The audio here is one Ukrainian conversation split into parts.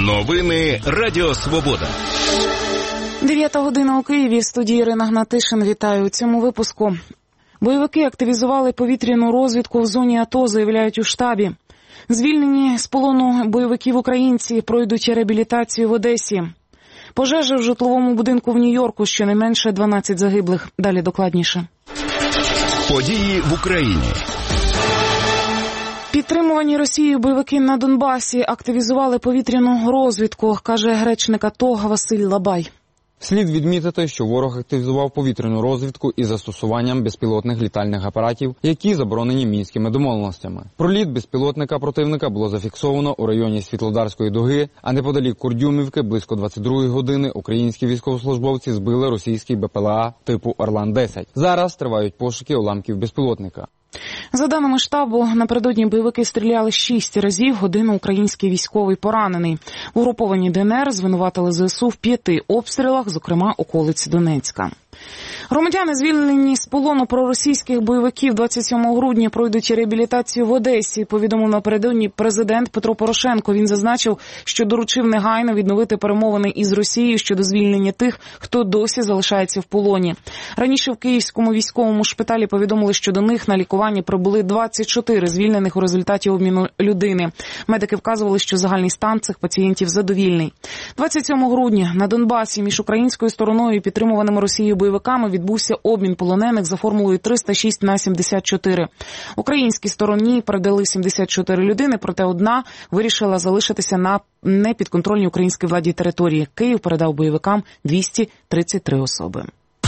Новини Радіо Свобода. 9 година у Києві. В студії Ірина Гнатишин. Вітаю у цьому випуску. Бойовики активізували повітряну розвідку в зоні АТО, заявляють у штабі. Звільнені з полону бойовиків українці пройдуть реабілітацію в Одесі. Пожежа в житловому будинку в Нью-Йорку, щонайменше 12 загиблих. Далі докладніше. Події в Україні. Підтримувані Росією бойовики на Донбасі активізували повітряну розвідку, каже речник АТО Василь Лабай. Слід відмітити, що ворог активізував повітряну розвідку із застосуванням безпілотних літальних апаратів, які заборонені мінськими домовленостями. Проліт безпілотника противника було зафіксовано у районі Світлодарської дуги, а неподалік Курдюмівки близько 22-ї години українські військовослужбовці збили російський БПЛА типу Орлан-10. Зараз тривають пошуки уламків безпілотника. За даними штабу, напередодні бойовики стріляли 6 разів, годину український військовий поранений. В угрупованні ДНР звинуватили ЗСУ в 5 обстрілах, зокрема околиць Донецька. Громадяни, звільнені з полону проросійських бойовиків, 27 грудня пройдуть реабілітацію в Одесі, повідомив напередодні президент Петро Порошенко. Він зазначив, що доручив негайно відновити перемовини із Росією щодо звільнення тих, хто досі залишається в полоні. Раніше в Київському військовому шпиталі повідомили, що до них на лікуванні прибули 24 звільнених у результаті обміну людини. Медики вказували, що загальний стан цих пацієнтів задовільний. 27 грудня на Донбасі між українською стороною і підтримуваними Росією бойовиками відбувся обмін полонених за формулою 306/74. Українській стороні передали 74 людини, проте одна вирішила залишитися на непідконтрольній українській владі території. Київ передав бойовикам 233 особи.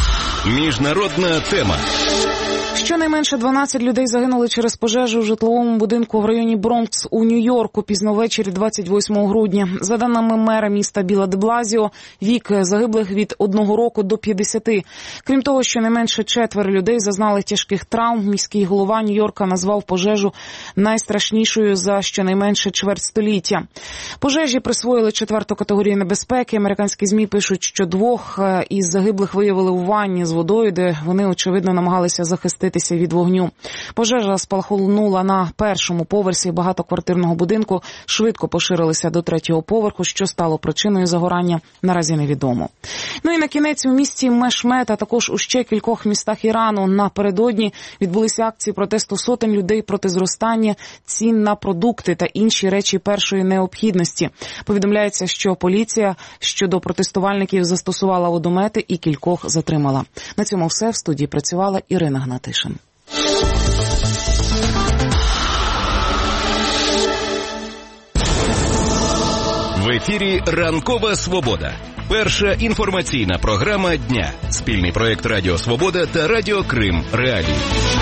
Міжнародна тема. Щонайменше 12 людей загинули через пожежу у житловому будинку в районі Бронкс у Нью-Йорку пізно ввечері 28 грудня. За даними мера міста Біла-де-Блазіо, вік загиблих від 1 року до 50. Крім того, щонайменше 4 людей зазнали тяжких травм. Міський голова Нью-Йорка назвав пожежу найстрашнішою за щонайменше чверть століття. Пожежі присвоїли 4-ту категорію небезпеки. Американські ЗМІ пишуть, що 2 із загиблих виявили у ванні з водою, де вони, очевидно, намагалися захиститися від вогню. Пожежа спалахнула на першому поверсі багатоквартирного будинку, швидко поширилася до 3-го поверху, що стало причиною загорання, наразі невідомо. Ну і на кінець у місті Мешмет, а також у ще кількох містах Ірану напередодні відбулися акції протесту сотень людей проти зростання цін на продукти та інші речі першої необхідності. Повідомляється, що поліція щодо протестувальників застосувала водомети і кількох затримала. На цьому все. В студії працювала Ірина Гнатишин. В ефірі «Ранкова Свобода». Перша інформаційна програма дня. Спільний проєкт Радіо Свобода та Радіо Крим Реалії.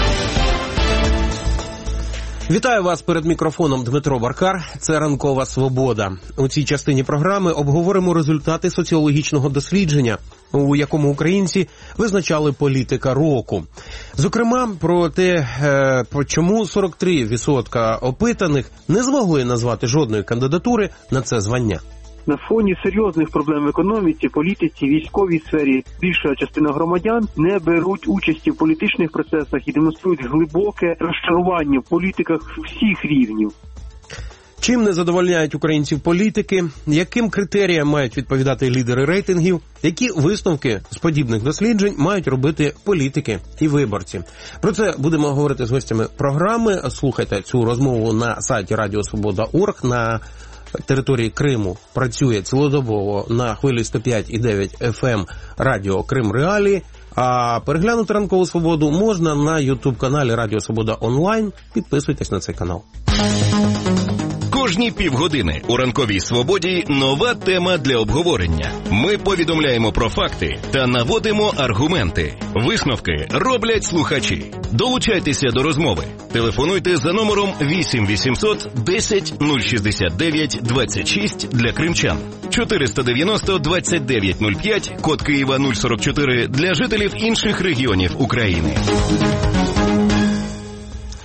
Вітаю вас перед мікрофоном Дмитро Баркар. Це «Ранкова Свобода». У цій частині програми обговоримо результати соціологічного дослідження, у якому українці визначали політика року. Зокрема, про те, чому 43% опитаних не змогли назвати жодної кандидатури на це звання. На фоні серйозних проблем в економіці, політиці, військовій сфері більша частина громадян не беруть участі в політичних процесах і демонструють глибоке розчарування в політиках всіх рівнів. Чим не задовольняють українців політики, яким критеріям мають відповідати лідери рейтингів, які висновки з подібних досліджень мають робити політики і виборці. Про це будемо говорити з гостями програми. Слухайте цю розмову на сайті Радіосвобода.орг. На території Криму працює цілодобово на хвилі 105,9 FM Радіо Крим Реалії. А переглянути «Ранкову Свободу» можна на YouTube-каналі Радіо Свобода онлайн. Підписуйтесь на цей канал. Кожні півгодини у «Ранковій Свободі» нова тема для обговорення. Ми повідомляємо про факти та наводимо аргументи. Висновки роблять слухачі. Долучайтеся до розмови. Телефонуйте за номером 8 800 10 069 26 для кримчан. 490 29 05, код Києва 044 для жителів інших регіонів України.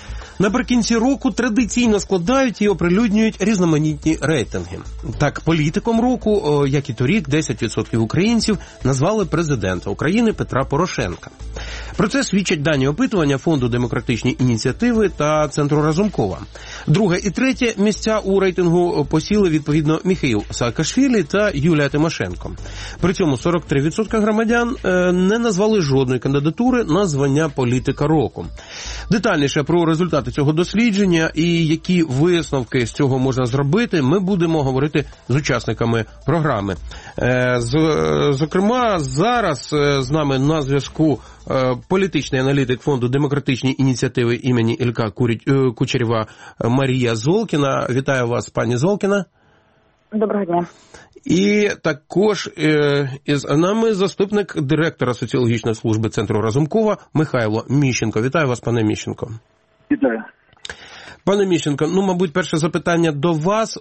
Наприкінці року традиційно складають і оприлюднюють різноманітні рейтинги. Так, політиком року, як і торік, 10% українців назвали президента України Петра Порошенка. Про це свідчать дані опитування Фонду демократичні ініціативи та Центру Разумкова. Друге і третє місця у рейтингу посіли, відповідно, Міхеїл Саакашвілі та Юлія Тимошенко. При цьому 43% громадян не назвали жодної кандидатури на звання політика року. Детальніше про результати цього дослідження і які висновки з цього можна зробити, ми будемо говорити з учасниками програми. Зокрема, зараз з нами на зв'язку політичний аналітик Фонду демократичні ініціативи імені Ілька Кучерєва Марія Золкіна. Вітаю вас, пані Золкіна. Доброго дня. І також із нами заступник директора соціологічної служби Центру Разумкова Михайло Міщенко. Вітаю вас, пане Міщенко. Вітаю. Пане Міщенко, мабуть, перше запитання до вас.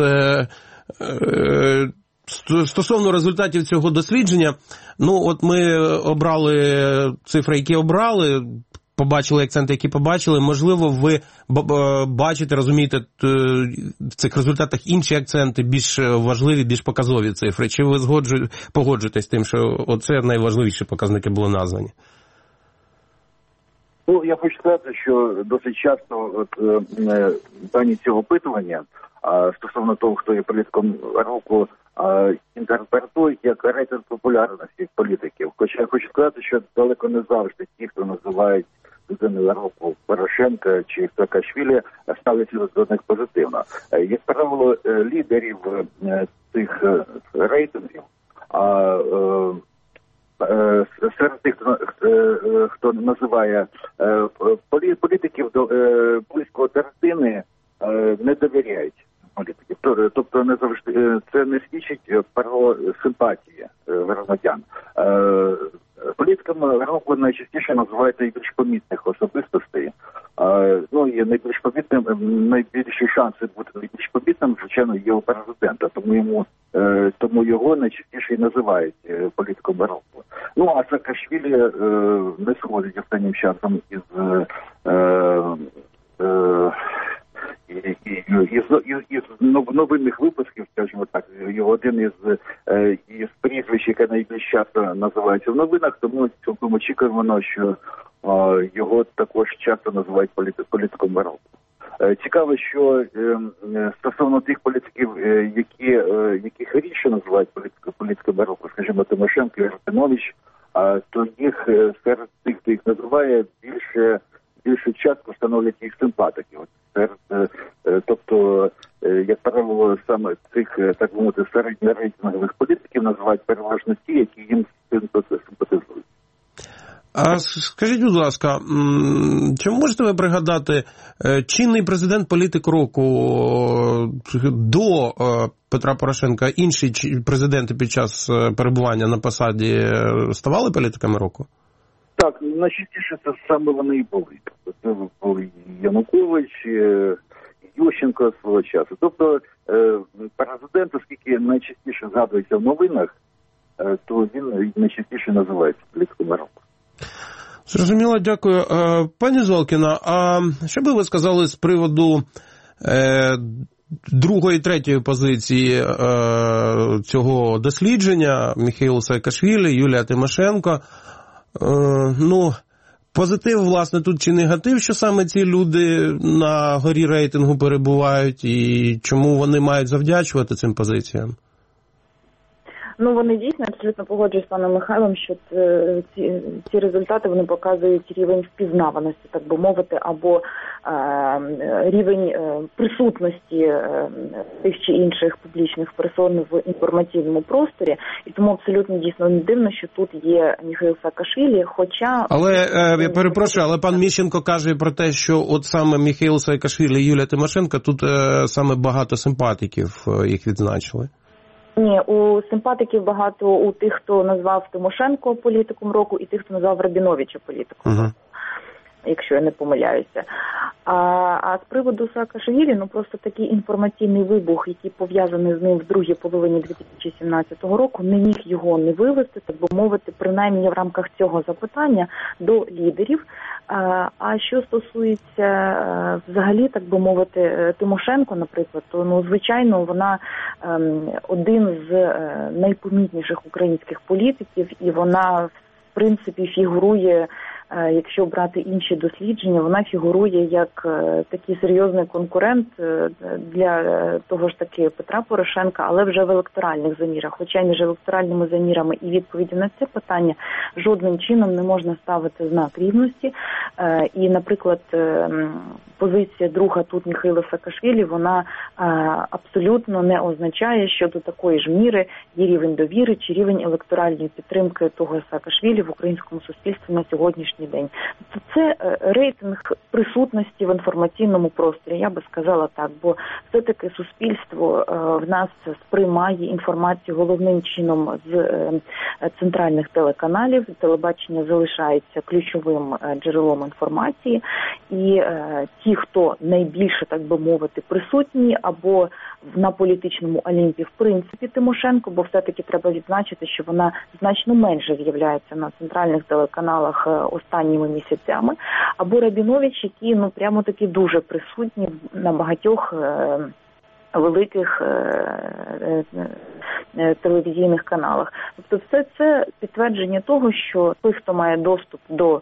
Стосовно результатів цього дослідження, ми обрали цифри, які обрали, побачили акценти, які побачили. Можливо, ви бачите, розумієте в цих результатах інші акценти, більш важливі, більш показові цифри. Чи ви погоджуєтесь з тим, що оце найважливіші показники були названі? Я хочу сказати, що досить часто дані цього опитування стосовно того, хто є політиком року, інтерпретують як рейтинг популярності політиків. Хоча я хочу сказати, що далеко не завжди ті, хто називають людиною року Порошенка чи Саакашвілі, ставляться до них позитивно. Як правило, лідерів цих рейтингів серед тих, хто називає політиків близького третини, не довіряють політиків. Тобто не завжди це не свідчить про симпатії громадян. Політиками року найчастіше називають найбільш помітних особистостей. І найбільші шанси бути найбільш помітним, звичайно, є у президента, тому його найчастіше і називають політиком року. А Саакашвілі не сходить останнім часом із новинних випусків, скажімо так, один із прізвищ, яке найбільш часто називається в новинах, тому цілком очікуємо, що його також часто називають політиком року. Цікаво, що стосовно тих політиків, яких рідше називають політиками року, скажімо, Тимошенко і Рабінович, то їх серед тих, хто їх називає, більшу частку становлять їх симпатики. Тобто, як правило, саме цих, так би мовити, середньорейтингових політиків називають переважно ті, які їм симпатизують. А скажіть, будь ласка, чи можете ви пригадати чинний президент політик року до Петра Порошенка, інші президенти під час перебування на посаді ставали політиками року? Так, найчастіше це саме вони і були. Це були Янукович, Ющенко свого часу. Тобто президент, оскільки найчастіше згадується в новинах, то він найчастіше називається політиком року. Зрозуміло, дякую. Пані Золкіна, а що би ви сказали з приводу другої і третьої позиції цього дослідження Міхеїл Саакашвілі, Юлія Тимошенко? Позитив, власне, тут чи негатив, що саме ці люди на горі рейтингу перебувають і чому вони мають завдячувати цим позиціям? Вони дійсно, абсолютно погоджуюсь з паном Михайлом, що ці результати, вони показують рівень впізнаваності, так би мовити, або рівень присутності тих чи інших публічних персон в інформаційному просторі. І тому абсолютно дійсно не дивно, що тут є Міхеїл Саакашвілі, хоча... Але, я перепрошую, але пан Міщенко каже про те, що от саме Міхеїл Саакашвілі і Юлія Тимошенко, тут саме багато симпатиків їх відзначили. Ні, у симпатиків багато у тих, хто назвав Тимошенко політиком року, і тих, хто назвав Рабіновича політиком року. якщо я не помиляюся. А з приводу Саакашвілі, просто такий інформаційний вибух, який пов'язаний з ним в другій половині 2017 року, не міг його не вивести, так би мовити, принаймні в рамках цього запитання до лідерів. А що стосується взагалі, так би мовити, Тимошенко, наприклад, то, звичайно, вона один з найпомітніших українських політиків, і вона, в принципі, фігурує, якщо брати інші дослідження, вона фігурує як такий серйозний конкурент для того ж таки Петра Порошенка, але вже в електоральних замірах. Хоча між електоральними замірами і відповіді на це питання жодним чином не можна ставити знак рівності. І, наприклад, позиція друга тут Міхайла Саакашвілі, вона абсолютно не означає, що до такої ж міри є рівень довіри чи рівень електоральної підтримки того Саакашвілі в українському суспільстві на сьогоднішній день. Це рейтинг присутності в інформаційному просторі, я би сказала так, бо все-таки суспільство в нас сприймає інформацію головним чином з центральних телеканалів, телебачення залишається ключовим джерелом інформації, і ті, хто найбільше, так би мовити, присутні або на політичному олімпі, в принципі, Тимошенко, бо все-таки треба відзначити, що вона значно менше з'являється на центральних телеканалах останніми місяцями, або Рабінович, які, прямо-таки дуже присутні на багатьох великих телевізійних каналах. Тобто все це підтвердження того, що той, хто має доступ до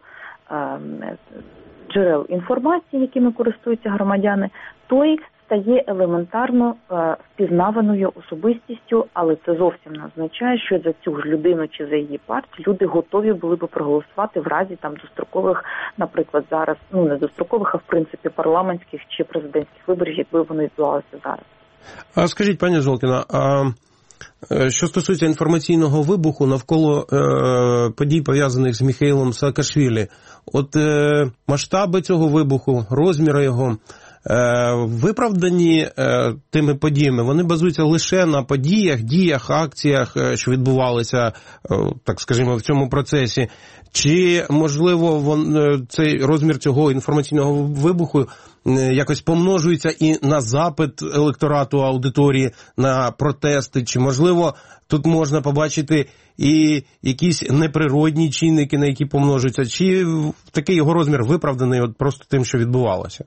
джерел інформації, якими користуються громадяни, той стає елементарно впізнаваною особистістю, але це зовсім не означає, що за цю ж людину чи за її партію люди готові були б проголосувати в разі дострокових, наприклад, зараз, не дострокових, а в принципі парламентських чи президентських виборів, якби вони відбувалися зараз. А скажіть, пані Золкіна, що стосується інформаційного вибуху навколо подій, пов'язаних з Міхаїлом Саакашвілі, масштаби цього вибуху, розміри його, виправдані тими подіями, вони базуються лише на подіях, діях, акціях, що відбувалися, так скажімо, в цьому процесі, чи, можливо, цей розмір цього інформаційного вибуху якось помножується і на запит електорату, аудиторії, на протести, чи, можливо, тут можна побачити і якісь неприродні чинники, на які помножуються, чи такий його розмір виправданий просто тим, що відбувалося?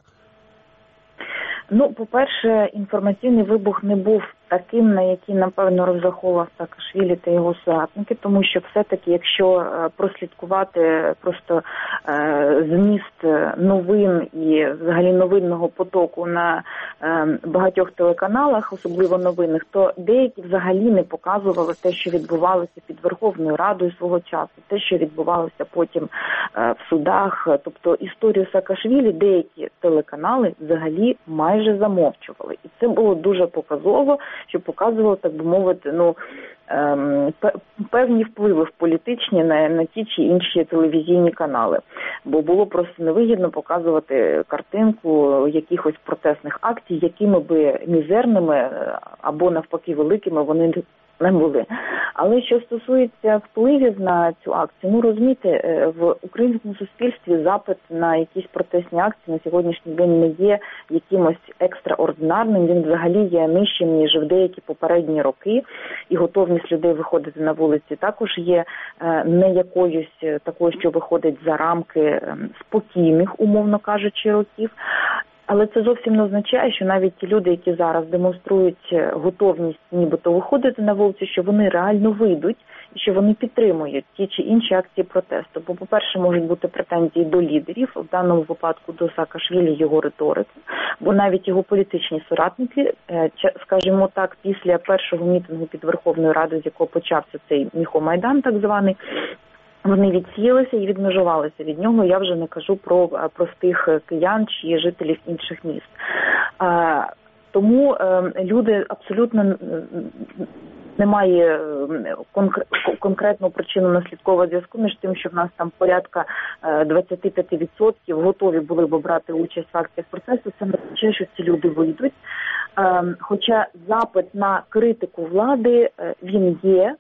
По-перше, інформаційний вибух не був таким, на який, напевно, розраховував Саакашвілі та його соратники, тому що все-таки, якщо прослідкувати просто зміст новин і взагалі новинного потоку на багатьох телеканалах, особливо новинних, то деякі взагалі не показували те, що відбувалося під Верховною Радою свого часу, те, що відбувалося потім в судах. Тобто історію Саакашвілі деякі телеканали взагалі майже замовчували. І це було дуже показово, що показувало, так би мовити, певні впливи в політичні на ті чи інші телевізійні канали. Бо було просто невигідно показувати картинку якихось протестних акцій, якими би мізерними або навпаки великими вони не були. Але що стосується впливів на цю акцію, розумієте, в українському суспільстві запит на якісь протестні акції на сьогоднішній день не є якимось екстраординарним, він взагалі є нижчим, ніж в деякі попередні роки, і готовність людей виходити на вулиці також є не якоюсь такою, що виходить за рамки спокійних, умовно кажучи, років. Але це зовсім не означає, що навіть ті люди, які зараз демонструють готовність нібито виходити на вулицю, що вони реально вийдуть і що вони підтримують ті чи інші акції протесту. Бо, по-перше, можуть бути претензії до лідерів, в даному випадку до Саакашвілі, його риторики, бо навіть його політичні соратники, скажімо так, після першого мітингу під Верховною Радою, з якого почався цей Міхомайдан так званий, вони відсіялися і відмежувалися від нього. Я вже не кажу про простих киян чи жителів інших міст. Тому люди абсолютно немає конкретного причинно-наслідкового зв'язку між тим, що в нас там порядка 25% готові були б брати участь в акціях протесту. Це не означає, що ці люди вийдуть. Хоча запит на критику влади, він є.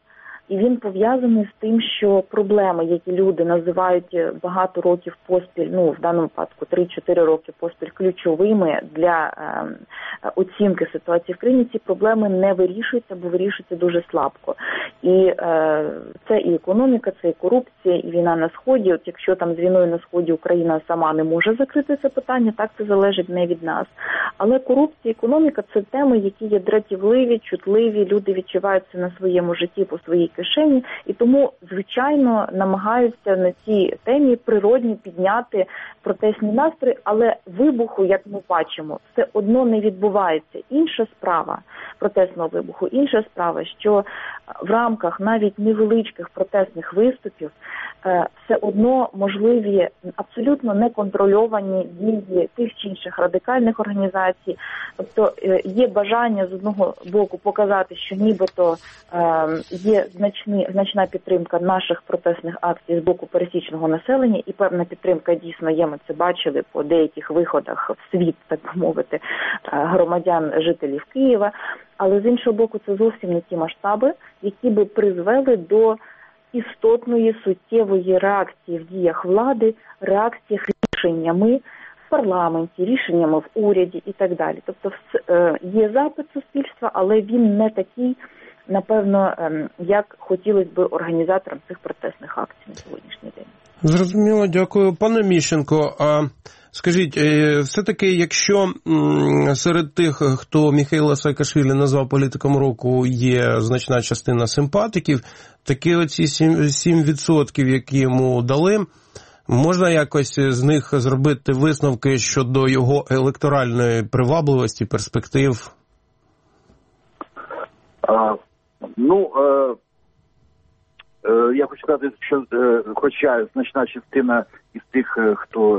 І він пов'язаний з тим, що проблеми, які люди називають багато років поспіль, в даному випадку 3-4 роки поспіль ключовими для оцінки ситуації в країні, ці проблеми не вирішуються, бо вирішуються дуже слабко. І це і економіка, це і корупція, і війна на Сході. От якщо там з війною на Сході Україна сама не може закрити це питання, так це залежить не від нас. Але корупція, економіка – це теми, які є дратівливі, чутливі, люди відчувають це на своєму житті, по своїй кишені, і тому, звичайно, намагаються на цій темі природні підняти протестні настрої, але вибуху, як ми бачимо, все одно не відбувається. Інша справа протестного вибуху, інша справа, що в рамках навіть невеличких протестних виступів все одно можливі абсолютно неконтрольовані дії тих чи інших радикальних організацій. Тобто є бажання з одного боку показати, що нібито є значна підтримка наших протестних акцій з боку пересічного населення, і певна підтримка дійсно є, ми це бачили по деяких виходах в світ, так би мовити, громадян, жителів Києва. Але з іншого боку, це зовсім не ті масштаби, які би призвели до істотної, суттєвої реакції в діях влади, реакціях рішеннями в парламенті, рішеннями в уряді і так далі. Тобто є запит суспільства, але він не такий, напевно, як хотілося б організаторам цих протестних акцій на сьогоднішній день. Зрозуміло, дякую. Пане Міщенко, скажіть, все-таки, якщо серед тих, хто Міхеїла Саакашвілі назвав політиком року, є значна частина симпатиків, такі оці 7%, які йому дали, можна якось з них зробити висновки щодо його електоральної привабливості, перспектив? Я хочу сказати, що хоча значна частина із тих, хто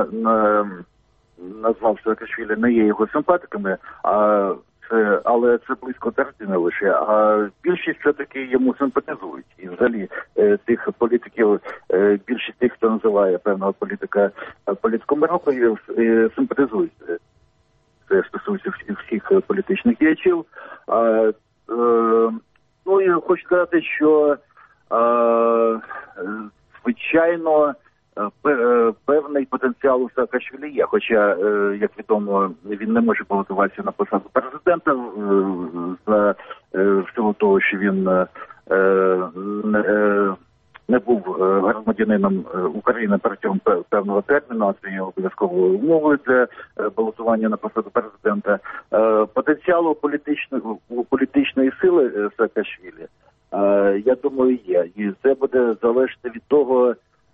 назвав Саакашвілі, не є його симпатиками, але це близько третини лише, а більшість все-таки йому симпатизують. І взагалі тих політиків, більшість тих, хто називає певного політика політиком року, симпатизують. Це стосується всіх політичних діячів. І хочу сказати, що звичайно, певний потенціал у Саакашвілі є, хоча, як відомо, він не може балотуватися на посаду президента в силу того, що він не був громадянином України протягом певного терміну, а це є обов'язковою умовою для балотування на посаду президента. Потенціалу політичної сили Саакашвілі, я думаю, є. І це буде залежати від того,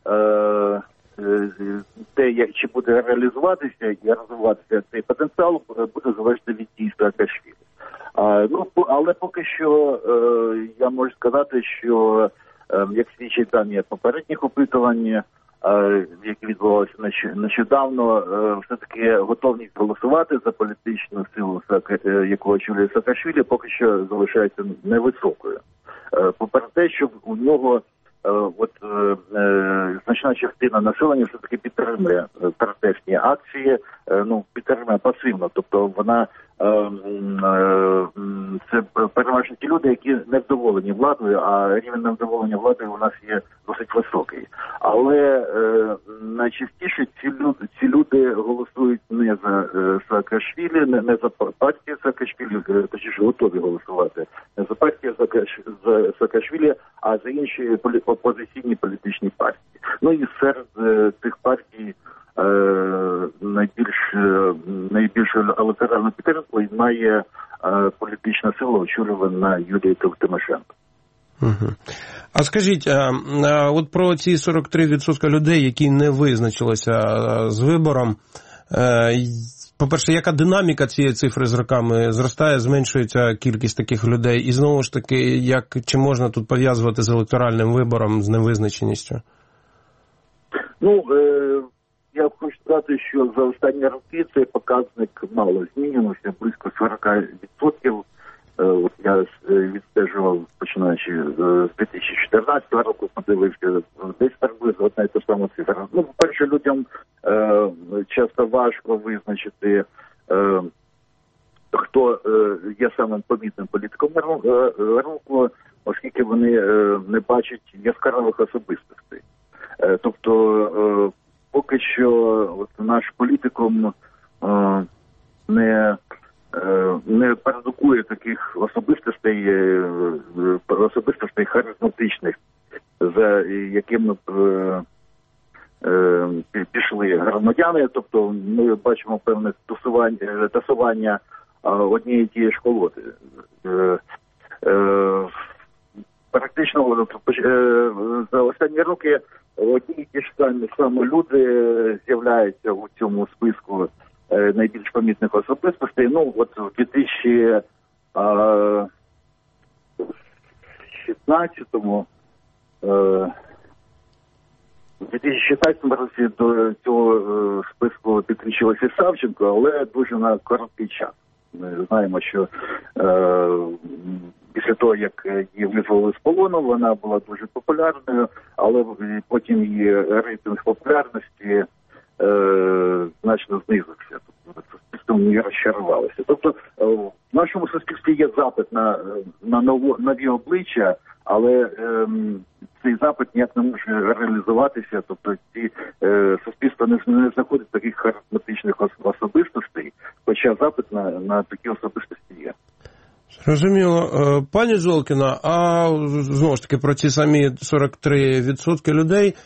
чи буде реалізуватися і розвиватися цей потенціал, буде залежати від дій Саакашвілі. Але поки що я можу сказати, що, як свідчать дані попередніх опитувань, які відбувалися нещодавно, все-таки готовність голосувати за політичну силу, яку очолює Саакашвілі, поки що залишається невисокою. Попри те, що у нього значна частина населення все-таки підтримує протестні акції, підтримує пасивно, тобто вона це переважно ті люди, які невдоволені владою, а рівень невдоволення владою у нас є досить високий. Але найчастіше ці люди голосують не за Саакашвілі, не за партію Саакашвілі, точніше готові голосувати не за партію Саакашвілі, а за інші опозиційні політичні партії. І серед тих партій найбільшу електоральну підтримку має політична сила, очолювана Юлією Тимошенко. Угу. А скажіть, от про ці 43% людей, які не визначилися з вибором, по-перше, яка динаміка цієї цифри з роками зростає, зменшується кількість таких людей? І знову ж таки, чи можна тут пов'язувати з електоральним вибором, з невизначеністю? Я хочу сказати, що за останні роки цей показник мало змінювався, близько 40%. Я відстежував, починаючи з 2014 року, подивився, десь приблизно одна і та сама цифра. По-перше, людям часто важко визначити, хто є самим помітним політиком року. оскільки вони не бачать яскравих особистостей. Тобто, поки що наш політикум не продукує таких особистостей харизматичних, за якими пішли громадяни. Тобто ми бачимо певне тасування однієї тієї ж колоди. Практично за останні роки одні і ті ж самі люди з'являються у цьому списку найбільш помітних особистостей. Ну, от в 2016 році до цього списку підключилася Савченко, але дуже на короткий час. Ми знаємо, що після того, як її визволили з полону, вона була дуже популярною, але потім її рейтинг популярності значно знизився. Тобто суспільство не розчарувалося. Тобто в нашому суспільстві є запит на нові обличчя, але цей запит ніяк не може реалізуватися. Тобто суспільство не знаходить таких харизматичних особистостей, хоча запит на такі особистості є. Зрозуміло. Пані Золкіна, а знову ж таки про ці самі 43% людей,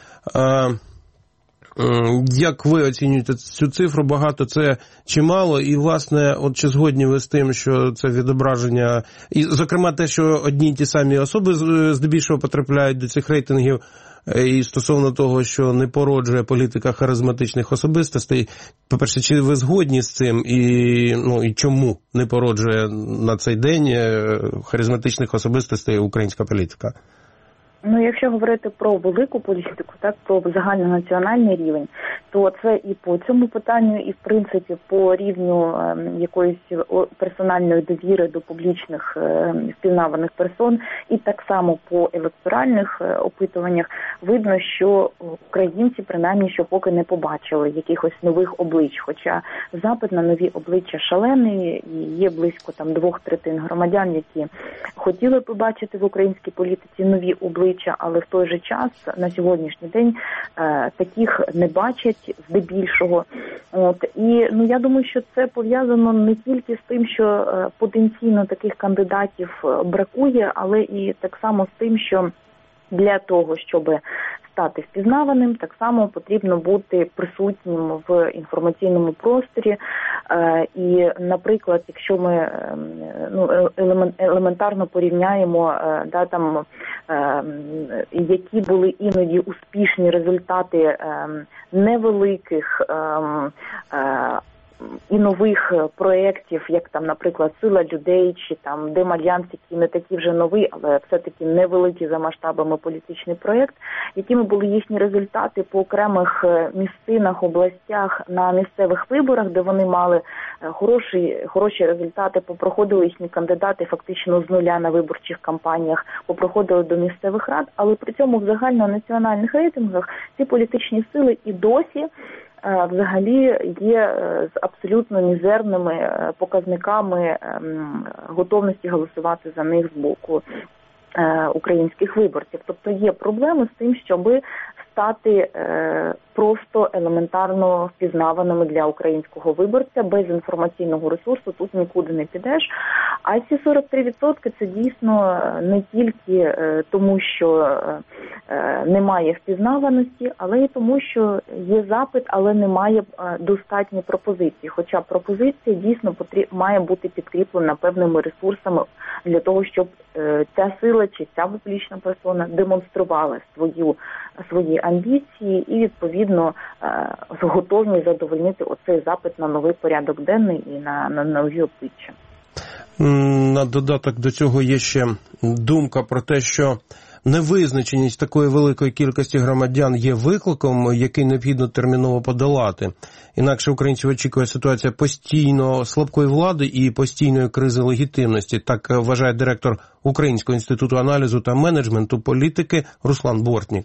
як ви оцінюєте цю цифру, багато це чи мало? І, власне, от чи згодні ви з тим, що це відображення, і, зокрема, те, що одні й ті самі особи здебільшого потрапляють до цих рейтингів, і стосовно того, що не породжує політика харизматичних особистостей, по-перше, чи ви згодні з цим, і чому не породжує на цей день харизматичних особистостей українська політика? Ну, якщо говорити про велику політику, так, про загальнонаціональний рівень, то це і по цьому питанню, і в принципі по рівню якоїсь персональної довіри до публічних впізнаваних персон, і так само по електоральних опитуваннях видно, що українці принаймні що поки не побачили якихось нових облич, хоча запит на нові обличчя шалений, і є близько 2/3 громадян, які хотіли побачити в українській політиці нові обличчя, але в той же час на сьогоднішній день таких не бачать здебільшого. І я думаю, що це пов'язано не тільки з тим, що потенційно таких кандидатів бракує, але і так само з тим, що для того, щоб стати впізнаваним, так само потрібно бути присутнім в інформаційному просторі. І, наприклад, якщо ми елементарно порівняємо, які були іноді успішні результати невеликих і нових проєктів, як наприклад, «Сила людей» чи «Демальянс», які не такі вже нові, але все-таки невеликі за масштабами політичний проєкт, якими були їхні результати по окремих місцинах, областях на місцевих виборах, де вони мали хороші результати, попроходили їхні кандидати фактично з нуля на виборчих кампаніях, попроходили до місцевих рад, але при цьому в загальнонаціональних рейтингах ці політичні сили і досі взагалі є з абсолютно мізерними показниками готовності голосувати за них з боку українських виборців. Тобто є проблеми з тим, щоб стати просто елементарно впізнаваними для українського виборця. Без інформаційного ресурсу тут нікуди не підеш. А ці 43% це дійсно не тільки тому, що немає впізнаваності, але й тому, що є запит, але немає достатньої пропозиції. Хоча пропозиція дійсно має бути підкріплена певними ресурсами для того, щоб ця сила чи ця публічна персона демонструвала свої амбіції і, відповідно, готовні задовольнити оцей запит на новий порядок денний і на нові обличчя. На додаток до цього є ще думка про те, що невизначеність такої великої кількості громадян є викликом, який необхідно терміново подолати. Інакше українців очікує ситуація постійно слабкої влади і постійної кризи легітимності. Так вважає директор Українського інституту аналізу та менеджменту політики Руслан Бортнік.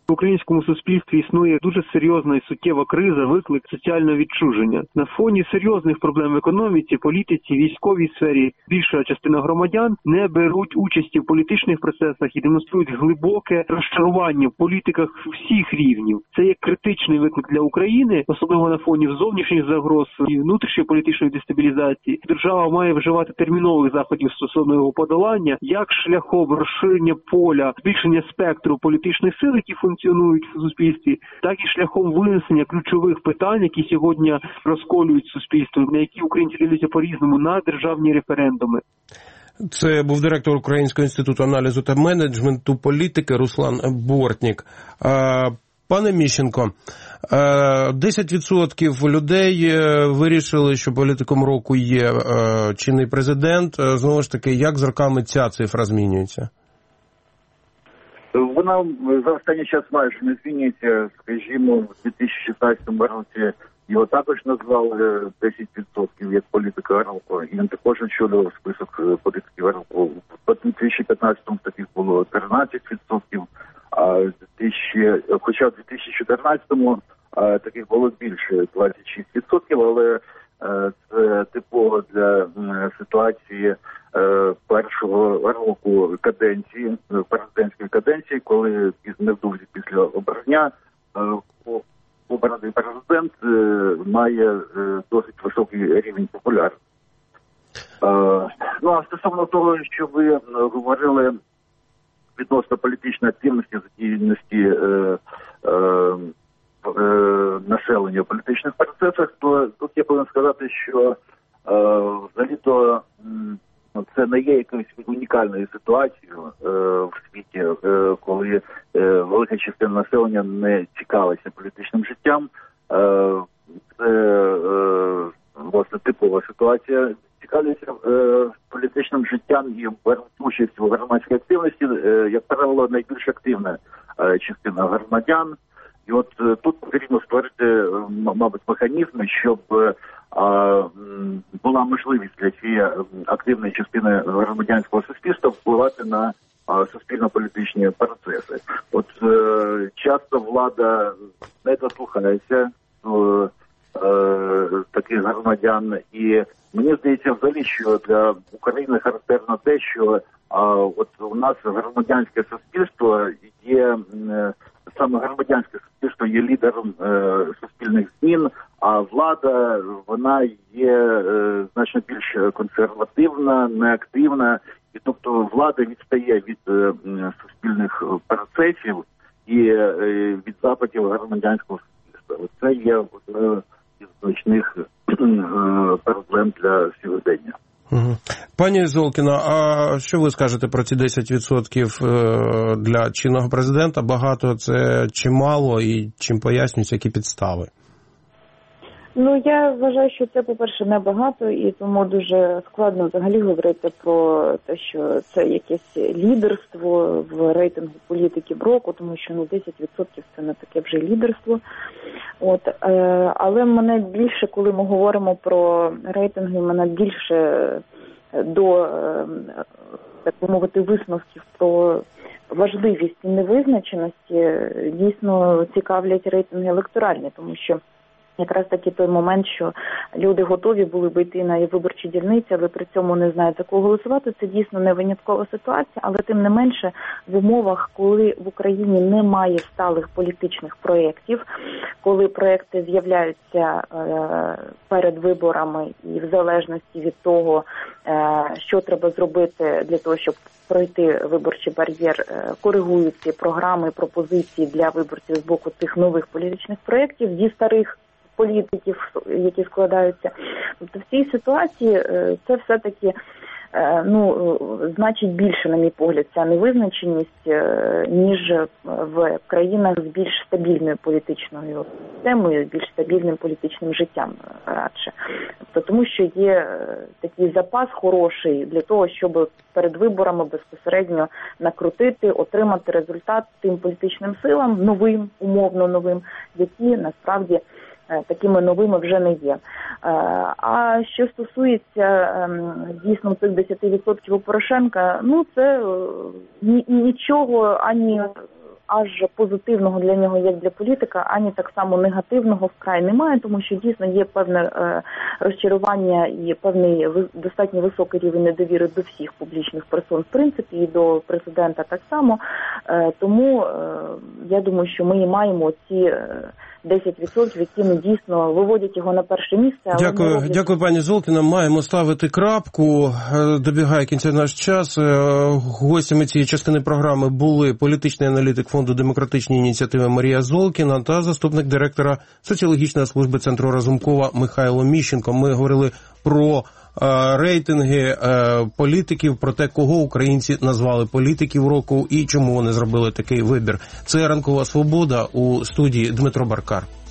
В українському суспільстві існує дуже серйозна і суттєва криза, виклик соціального відчуження. На фоні серйозних проблем в економіці, політиці, військовій сфері більша частина громадян не беруть участі в політичних процесах і демонструють глибоке розчарування в політиках всіх рівнів. Це є критичний виклик для України, особливо на фоні зовнішніх загроз і внутрішньої політичної дестабілізації. Держава має вживати термінових заходів стосовно його подолання, як шляхом розширення поля, збільшення спектру політичних сил, які функціонують в суспільстві, так і шляхом винесення ключових питань, які сьогодні розколюють суспільство, на які українці дивляться по-різному, на державні референдуми. Це був директор Українського інституту аналізу та менеджменту політики Руслан Бортнік. Пане Міщенко, 10% людей вирішили, що політиком року є чинний президент. Знову ж таки, як з роками ця цифра змінюється? Вона за останній час майже не змінюється. Скажімо, в 2016 році його також назвали 10% як політика року. І він також очолював список політиків року. В 2015-му таких було 13%, хоча в 2014-му таких було більше, 26%, але це типово для ситуації першого року каденції, президентської каденції, коли невдовзі після обрання обраний президент має досить високий рівень популярності. Ну, а стосовно того, що ви говорили відносно політичної активності, задіяності населення в політичних процесах, то тут я повинен сказати, що взагалі-то це не є якоюсь унікальною ситуацією в світі, коли велика частина населення не цікавиться політичним життям. Це власне типова ситуація. Цікавляться політичним життям і беруть участь у громадській активності, як правило, найбільш активна частина громадян. І от тут потрібно створити, мабуть, механізми, щоб була можливість для цієї активної частини громадянського суспільства впливати на суспільно-політичні процеси. От часто влада не дослухається до таких громадян, і мені здається взагалі, що для України характерно те, що от у нас громадянське суспільство є, саме громадянське суспільство є лідером суспільних змін, а влада, вона є значно більш консервативна, неактивна, і тобто влада відстає від суспільних процесів і від запитів громадянського суспільства. Це є одною із значних проблем для сьогодення. Пані Золкіна, а що ви скажете про ці 10% для чинного президента? Багато це чи мало, і чим пояснюються, які підстави? Ну, я вважаю, що це, по-перше, небагато, і тому дуже складно взагалі говорити про те, що це якесь лідерство в рейтингу політиків року, тому що 10% це не таке вже лідерство. Але мене більше, коли ми говоримо про рейтинги, мене більше до, так би мовити, висновків про важливість і невизначеності дійсно цікавлять рейтинги електоральні, тому що якраз таки той момент, що люди готові були б йти на виборчі дільниці, але при цьому не знають, за кого голосувати, це дійсно не виняткова ситуація, але тим не менше в умовах, коли в Україні немає сталих політичних проєктів, коли проєкти з'являються перед виборами і в залежності від того, що треба зробити для того, щоб пройти виборчий бар'єр, коригують ці програми, пропозиції для виборців з боку тих нових політичних проєктів зі старих політиків, які складаються. Тобто в цій ситуації це все-таки значить більше, на мій погляд, ця невизначеність, ніж в країнах з більш стабільною політичною системою, більш стабільним політичним життям радше. Тобто, тому що є такий запас хороший для того, щоб перед виборами безпосередньо накрутити, отримати результат тим політичним силам, новим, умовно новим, які насправді такими новими вже не є. А що стосується дійсно цих 10% у Порошенка, це нічого ані аж позитивного для нього, як для політика, ані так само негативного вкрай немає, тому що дійсно є певне розчарування і певний достатньо високий рівень недовіри до всіх публічних персон, в принципі, і до президента так само. Тому я думаю, що ми і маємо ці 10%, які дійсно виводять його на перше місце. Дякую, пані Золкіна. Маємо ставити крапку. Добігає кінця наш час. Гостями цієї частини програми були політичний аналітик Фонду демократичні ініціативи Марія Золкіна та заступник директора соціологічної служби Центру Разумкова Михайло Міщенко. Ми говорили про рейтинги політиків, про те, кого українці назвали політиків року і чому вони зробили такий вибір. Це «Ранкова свобода», у студії Дмитро Баркар.